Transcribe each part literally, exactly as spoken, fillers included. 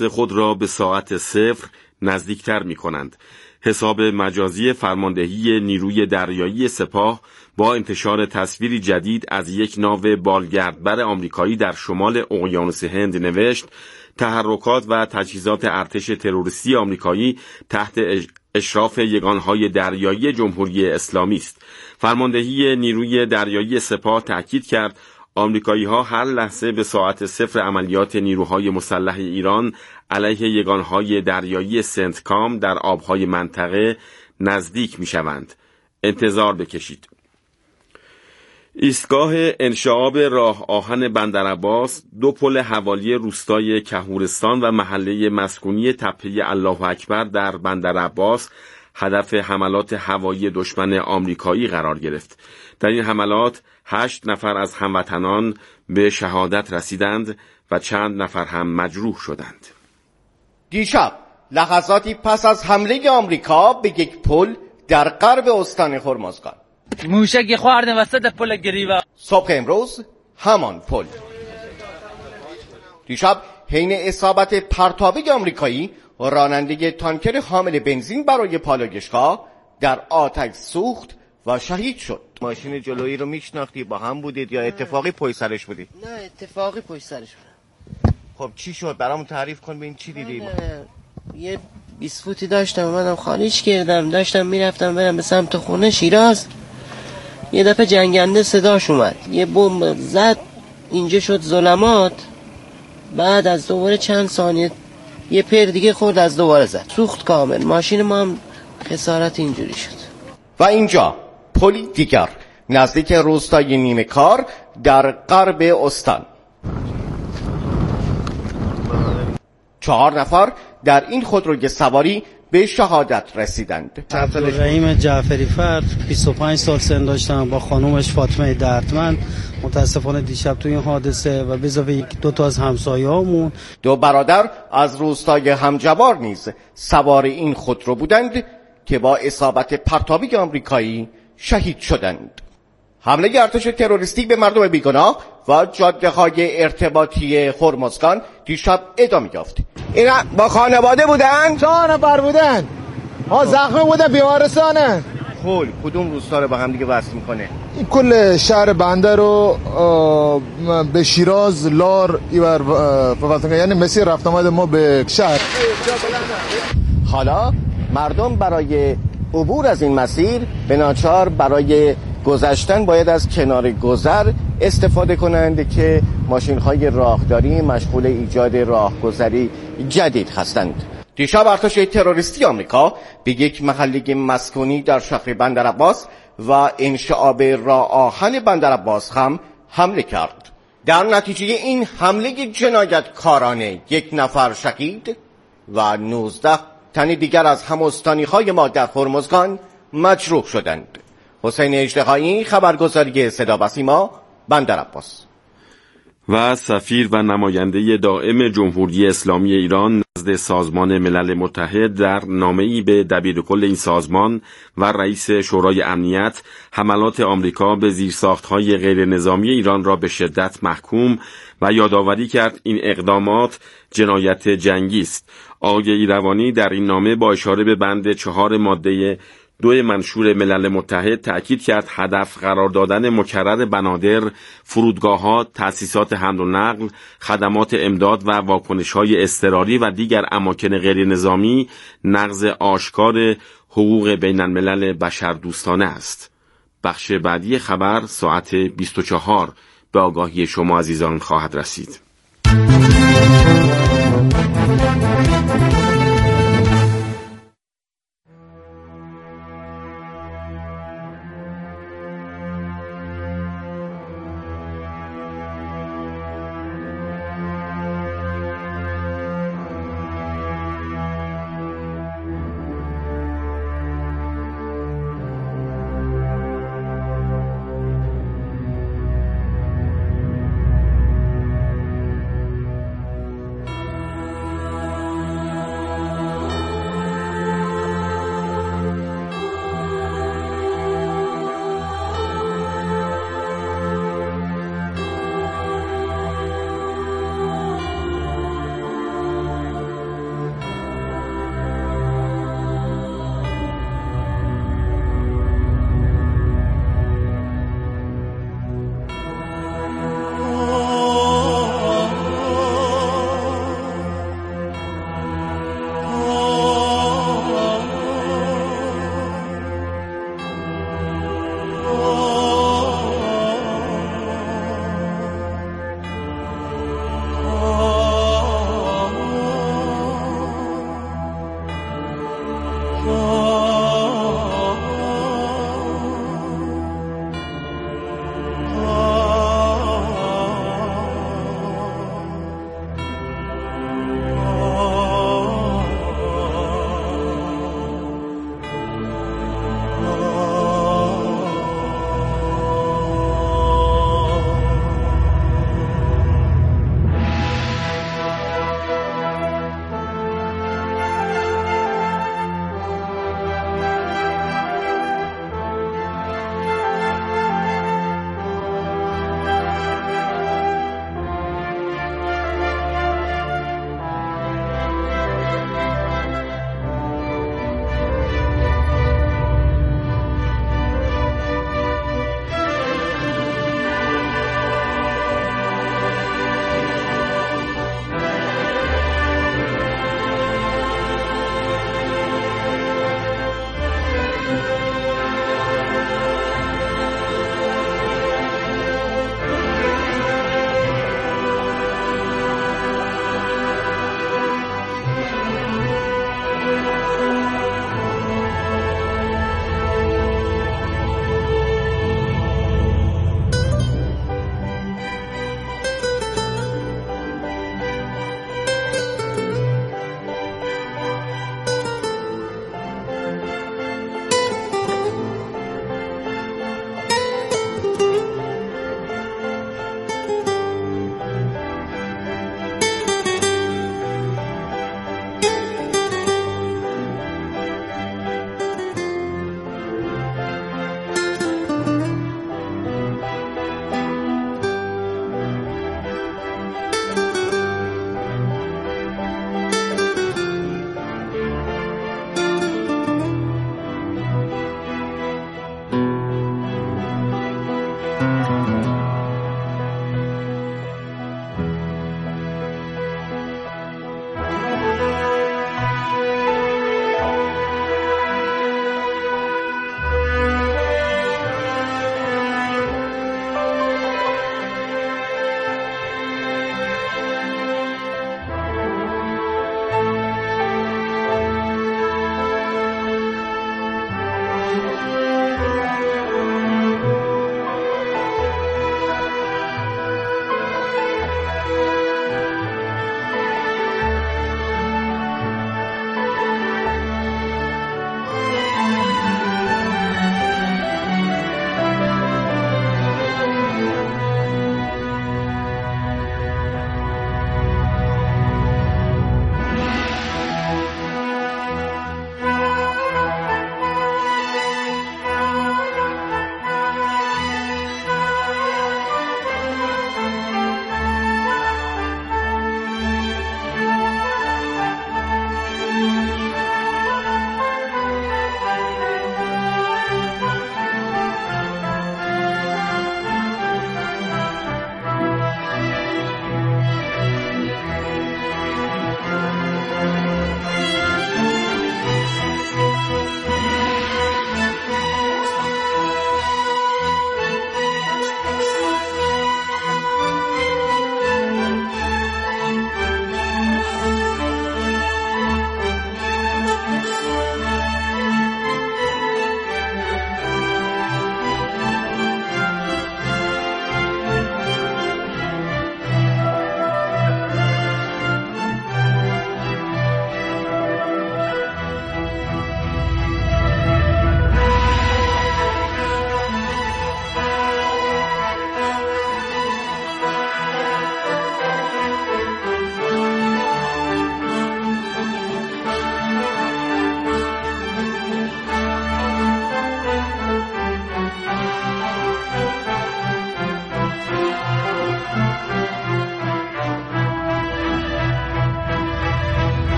رأس خود را به ساعت صفر نزدیکتر می کنند. حساب مجازی فرماندهی نیروی دریایی سپاه با انتشار تصویری جدید از یک ناو بالگردبر آمریکایی در شمال اقیانوس هند نوشت: تحرکات و تجهیزات ارتش تروریستی آمریکایی تحت اشراف یگانهای دریایی جمهوری اسلامی است. فرماندهی نیروی دریایی سپاه تأکید کرد آمریکایی‌ها هر لحظه به ساعت صفر عملیات نیروهای مسلح ایران علیه یگانهای دریایی سنتکام در آبهای منطقه نزدیک می‌شوند. انتظار بکشید. ایستگاه انشعاب راه آهن بندرعباس، دو پل حوالی روستای کهورستان و محله مسکونی تپه الله اکبر در بندرعباس هدف حملات هوایی دشمن آمریکایی قرار گرفت. در این حملات هشت نفر از هموطنان به شهادت رسیدند و چند نفر هم مجروح شدند. دیشب لحظاتی پس از حمله آمریکا به یک پل در غرب استان هرمزگان، موشک خوردن وسط پل گریوه. صبح امروز همان پل دیشب حین اصابت پرتابه آمریکایی راننده تانکر حامل بنزین برای پالایشگاه در آتش سوخت و شهید شد. ماشین جلویی رو میشناختی؟ با هم بودید یا اتفاقی پشت سرش بودی؟ نه اتفاقی پشت سرش بودم. خب چی شد؟ برامون تعریف کن ببین چی دیدی؟ یه بیست فوتی داشتم اومدم خالیش کردم، داشتم میرفتم برم به سمت خونه شیراز، یه دفعه جنگنده صداش اومد، یه بمب زد، اینجا شد ظلمات. بعد از دوباره چند ثانیه یه پر دیگه خورد، از دوباره زد، سوخت کامل. ماشین ما هم خسارت اینجوری شد. و اینجا پلی دیگر نزدیک روستای نیمه کار در غرب استان، چهار نفر در این خودروی سواری به شهادت رسیدند. عبدالرحیم جعفری فرد، بیست و پنج سال سن داشتم، با خانومش فاطمه دردمند. متاسفانه دیشب توی این حادثه و به اضافه دو تا از همسایه‌هامون، دو برادر از روستای همجوار نیز سوار این خودرو بودند که با اصابت پرتابی آمریکایی شهید شدند. حمله ارتش تروریستی به مردم بیگناه و جاده‌های ارتباطی هرمزگان دیشب ادامه یافت. اینا با خانواده بودن؟ چهار نفر بودن. ها زخمی بودن، بیمارستانه. خب کدوم روستا رو با هم دیگه وصل میکنه؟ این کل شهر بنده رو به شیراز، لار ایور فقط، یعنی مسیر رفت آمد ما به شهر. حالا مردم برای عبور از این مسیر به ناچار برای گذشتن باید از کنار گذر استفاده کنند که ماشین‌های راهداری مشغول ایجاد راهگذری جدید هستند. دیشب ارتش تروریستی آمریکا به یک محله مسکونی در شهر بندرعباس و انشعاب راه آهن بندرعباس هم حمله کرد. در نتیجه این حمله جنایتکارانه یک نفر شهید و نوزده تن دیگر از هم‌استانی‌های ما در هرمزگان مجروح شدند. حسین اژدهایی، خبرگزاری صدا و سیما، بندرعباس. و سفیر و نماینده دائم جمهوری اسلامی ایران نزد سازمان ملل متحد در نامه‌ای به دبیرکل این سازمان و رئیس شورای امنیت حملات آمریکا به زیرساخت‌های غیر نظامی ایران را به شدت محکوم و یادآوری کرد این اقدامات جنایت جنگی است. آقای ایروانی در این نامه با اشاره به بند چهار ماده دو منشور ملل متحد تأکید کرد هدف قرار دادن مکرر بنادر، فرودگاه‌ها، تأسیسات حمل و نقل، خدمات امداد و واکنش‌های اضطراری و دیگر اماکن غیر نظامی نقض آشکار حقوق بین الملل بشردوستانه است. بخش بعدی خبر ساعت بیست و چهار به آگاهی شما عزیزان خواهد رسید.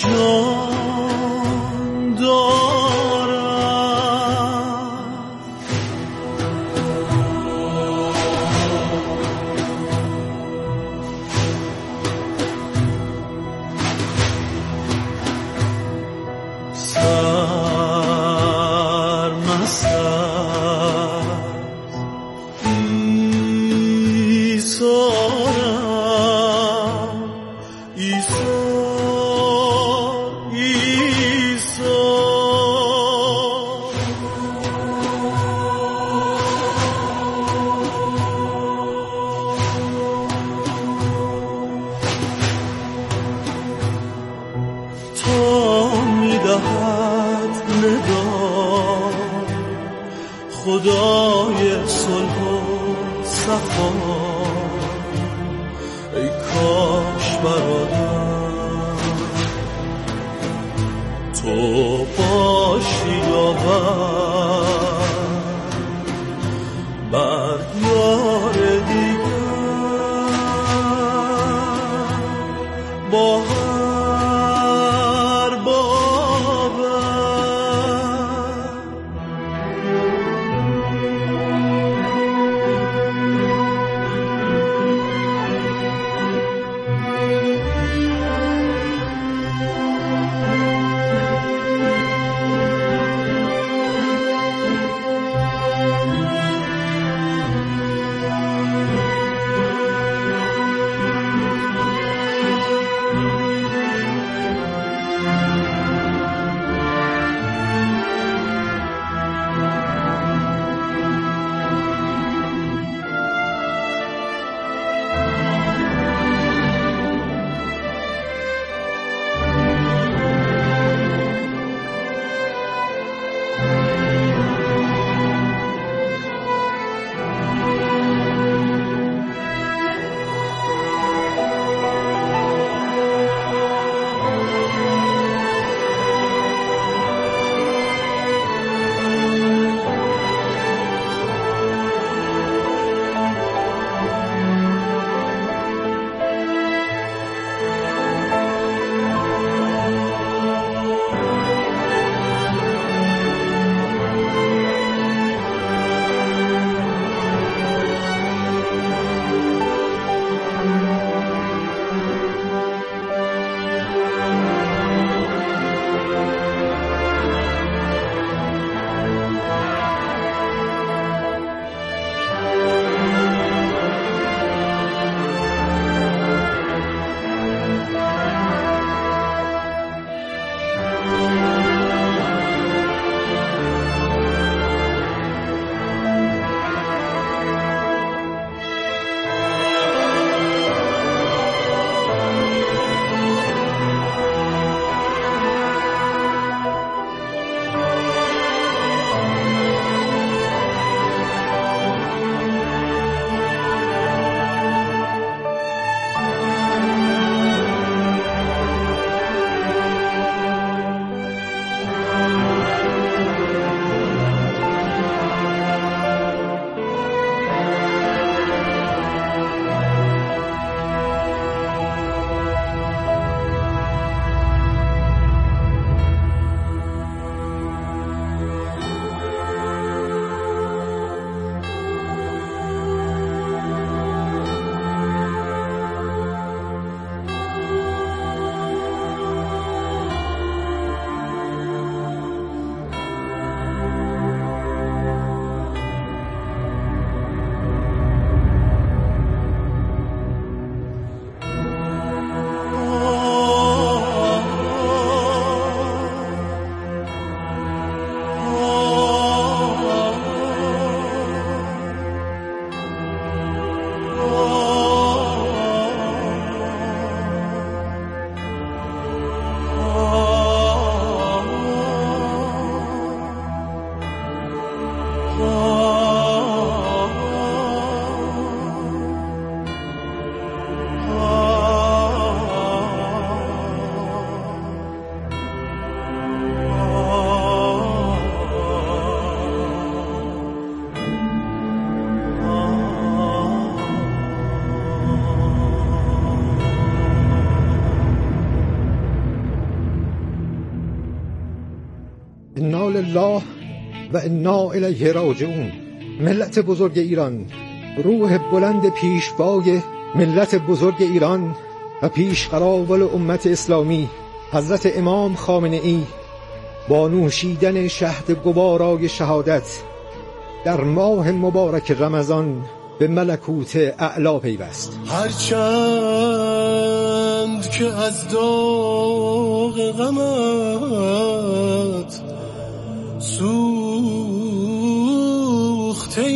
جان دارم. خدای صلح و صفا ای کاش برادر تو باشی داور بر یار دیگر با هر باور. انا لله و انا الیه راجعون. ملت بزرگ ایران، روح بلند پیشوای ملت بزرگ ایران و پیش قراول امت اسلامی حضرت امام خامنه ای با نوشیدن شهد گوارای شهادت در ماه مبارک رمضان به ملکوت اعلا پیوست. هرچند که از داغ غمت سوخته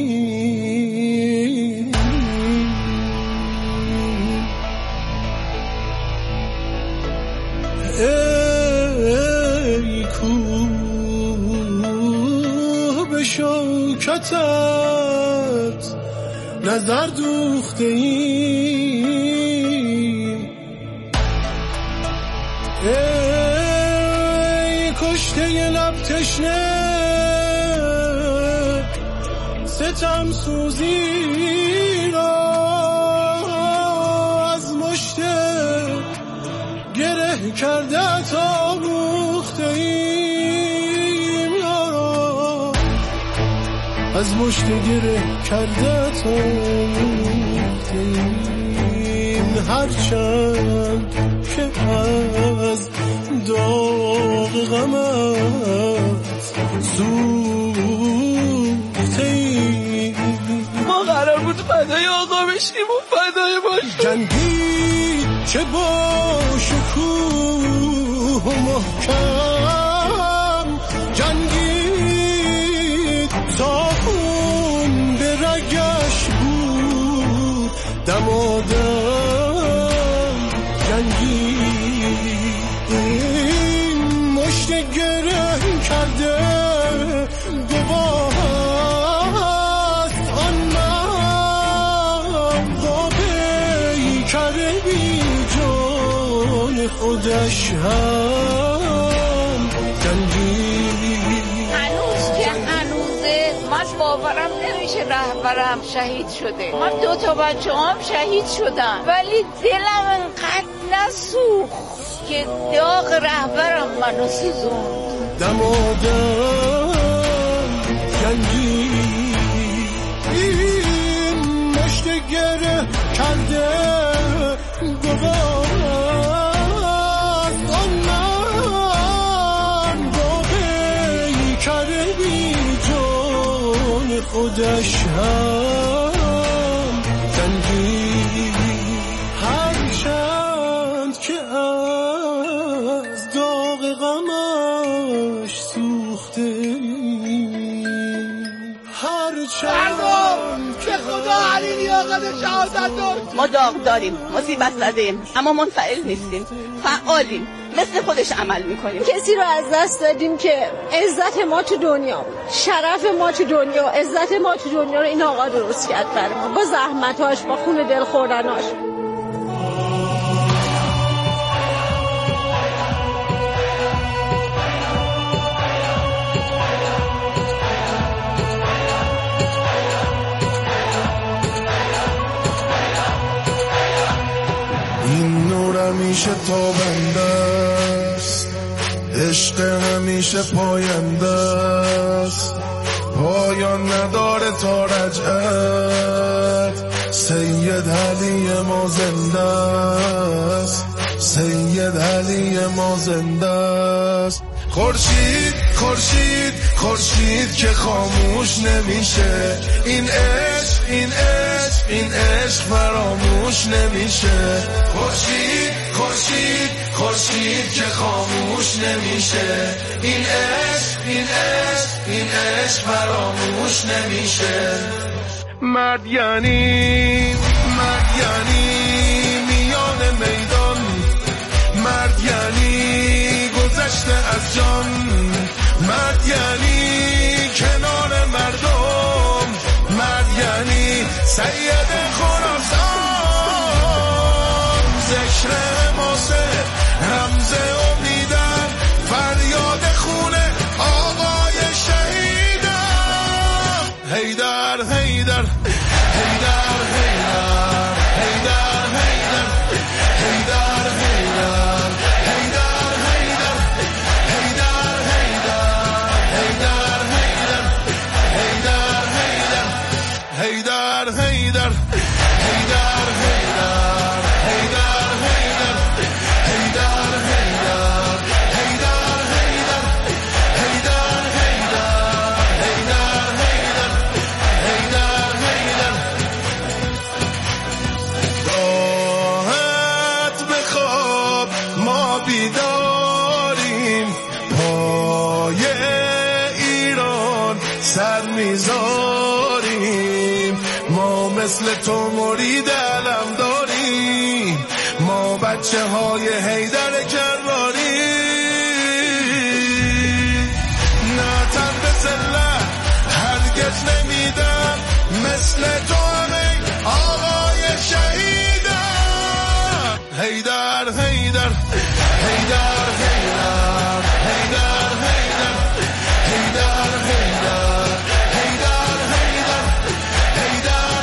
ای، ای کوه به شوکتت نظر دوخته ای، ای کشته لب تشنه ستم سوزی را از مشت گره کرده تا موخته ایم یارا، از مشت گره کرده تا موخته ایم. هرچند که از داغ غمت سوخته ایم. ما قرار بود فدای آقا بشیم و فدای باشیم. جنگی چه با شکوه و محکم، جنگی تا خون به رگش بود دمادم، جنگی این مشت گره کرده گواست آن من با پیکر بی جان خودش هم جنگی. هنوز که هنوزه من باورم نمیشه رهبرم شهید شده. من دو تا بچه هم شهید شدن ولی دلم انقدر نسوخت که داغ رهبرم منو سوزوند. دمادم جنگی این مشت گره کرده گواست آن من با پیکر بی جان خودش هم جنگی. هرچند که از داغ غمش سوخته، هرچند که خدا علی لیاقت شهادت داد. ما داغ داریم، مصیبت زدیم، اما منفعل نیستیم، فعالیم، مثل خودش عمل میکنیم. کسی رو از دست دادیم که عزت ما تو دنیا، شرف ما تو دنیا، عزت ما تو دنیا رو این آقا درست کرد برای ما با زحمتاش، با خون دل خوردناش. این نور همیشه تابنده است، عشق همیشه پاینده است، پایان نداره تا رجعت. سید علی ما زنده است، سید علی ما زنده است. خورشید خورشید خورشید که خاموش نمیشه، این عشق این عشق این عشق فراموش نمیشه. خورشید خورشید خورشید که خاموش نمیشه، این عشق این عشق این عشق فراموش نمیشه. مرد یعنی مرد یعنی میان میدان، مرد یعنی گذشته از جان، مرد یعنی کنار مردم، مرد یعنی سید خراسان. ذکر حماسه رمز امیدن، فریاد خونه آقای شهیدم. حیدر حیدر حیدر حیدر حیدر داریم، پای ایران سر میذاریم. ما مثل تو مرید علم داریم، ما بچه های حیدر کراری. نه تن به ذلت هرگز نمیدم، مثل تو همه آقای شهیدم. حیدر حیدر حیدر حیدر حیدر حیدر حیدر حیدر حیدر حیدر حیدر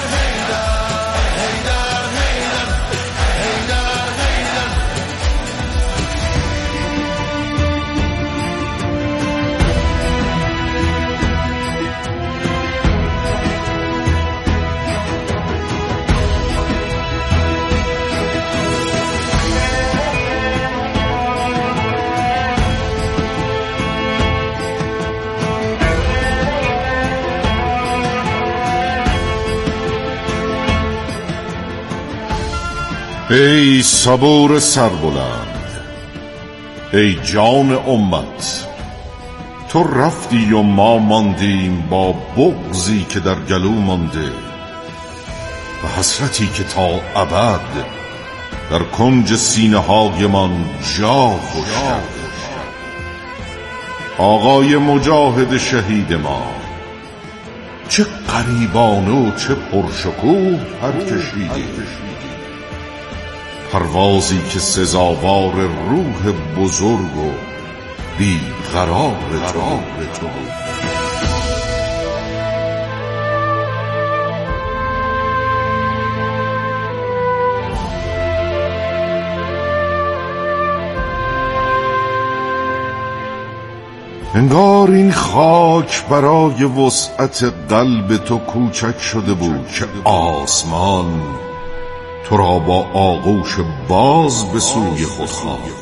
حیدر حیدر حیدر حیدر. ای صبور سربلند، ای جان امت، تو رفتی و ما ماندیم با بغضی که در گلو مانده و حسرتی که تا ابد در کنج سینه های من جا خوشد. آقای مجاهد شهید ما چه غریبانه و چه پرشکوه پر کشیدی، پروازی که سزاوار روح بزرگ و بیقرار تو. انگار این خاک برای وسعت قلب تو کوچک شده بود که آسمان تو را با آغوش باز به سوی خود خواهد.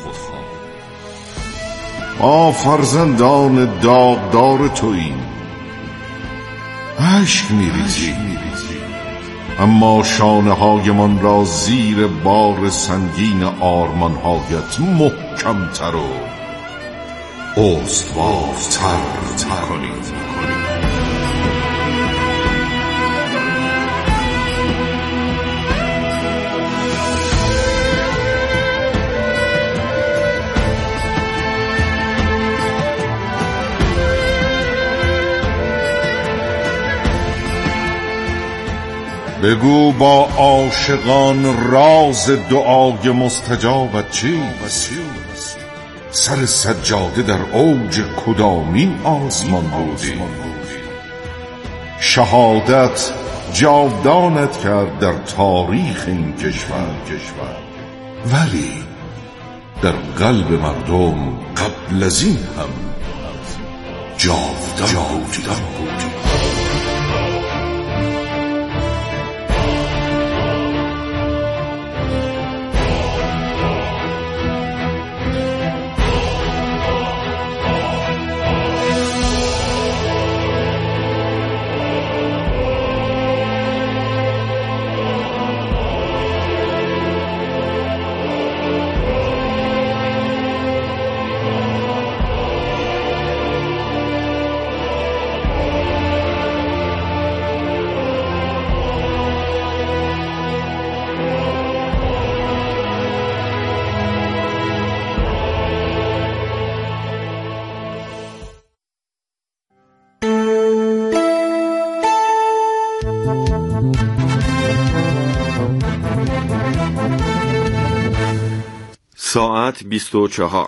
ما فرزندان داغدار توییم، اشک می‌ریزیم، اما شانه های من را زیر بار سنگین آرمان هایت محکم تر و استوار تر کنید. بگو با عاشقان راز دعای مستجابت چیست؟ سر سجاده در اوج کدامین آسمان بودی؟ شهادت جاودانت کرد در تاریخ این کشور، ولی در قلب مردم قبل از این هم جاودان بودی. ساعت بیست و چهار.